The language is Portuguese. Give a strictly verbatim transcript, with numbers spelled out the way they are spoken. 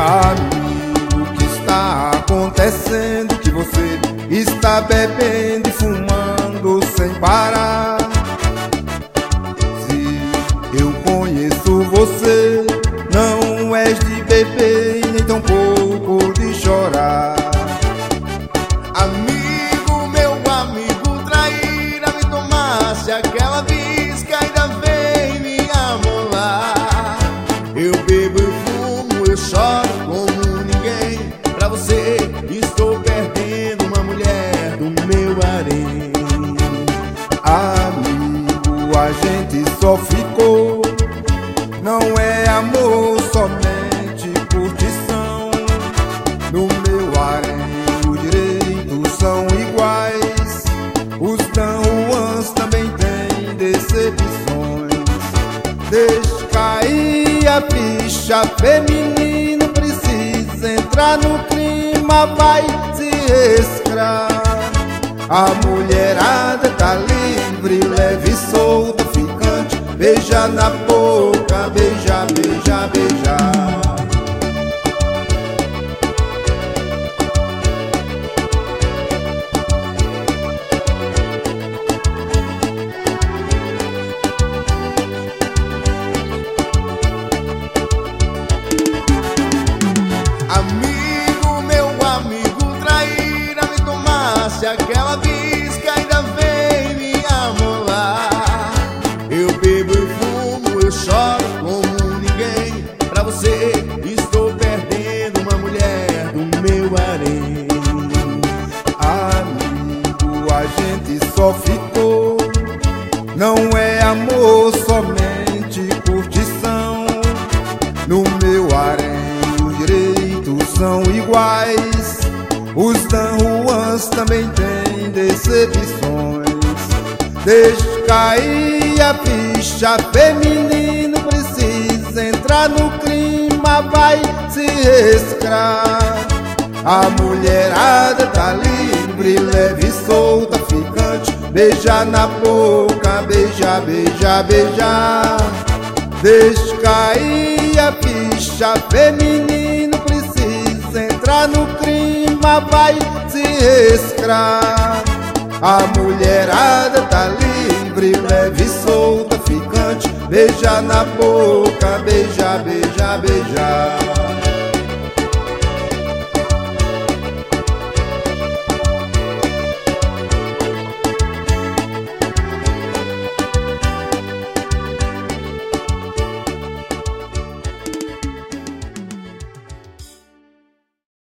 Amigo, o que está acontecendo? Que você está bebendo e fumando sem parar. Se eu conheço você, não és de beber e nem tão pouco de chorar. Amigo, meu amigo traíra, me tomasse aquela visca, ainda vem me amolar. Eu bebo, eu fumo, eu choro como ninguém. Pra você estou perdendo uma mulher do meu harém. Amigo, a gente só ficou, não é amor, somente curtição. No meu harém os direitos são iguais, os Dan Juans também têm decepções. Deixa cair a ficha, feminino precisa entrar no clima, vai se escrar. A mulherada tá livre, leve e solta, ficante, beija na boca, beija, beija, beija. Amigo, meu amigo traíra, me tomasse aquela visca, ainda vem me amolar. Eu bebo, eu fumo, eu choro como ninguém. Pra você estou perdendo uma mulher do meu harém. Amigo, a gente só ficou, não é amor, somente curtição. No meu harém os direitos são iguais, os Dan Juans também têm decepções. Deixa cair a ficha, feminino precisa entrar no clima, vai se escrar. A mulherada tá livre, leve e solta, ficante, beija na boca, beija, beija, beija. Deixa cair a ficha, feminino precisa entrar no clima, vai se escrar. A mulherada tá livre, leve e solta, ficante, beija na boca, beija, beija, beija.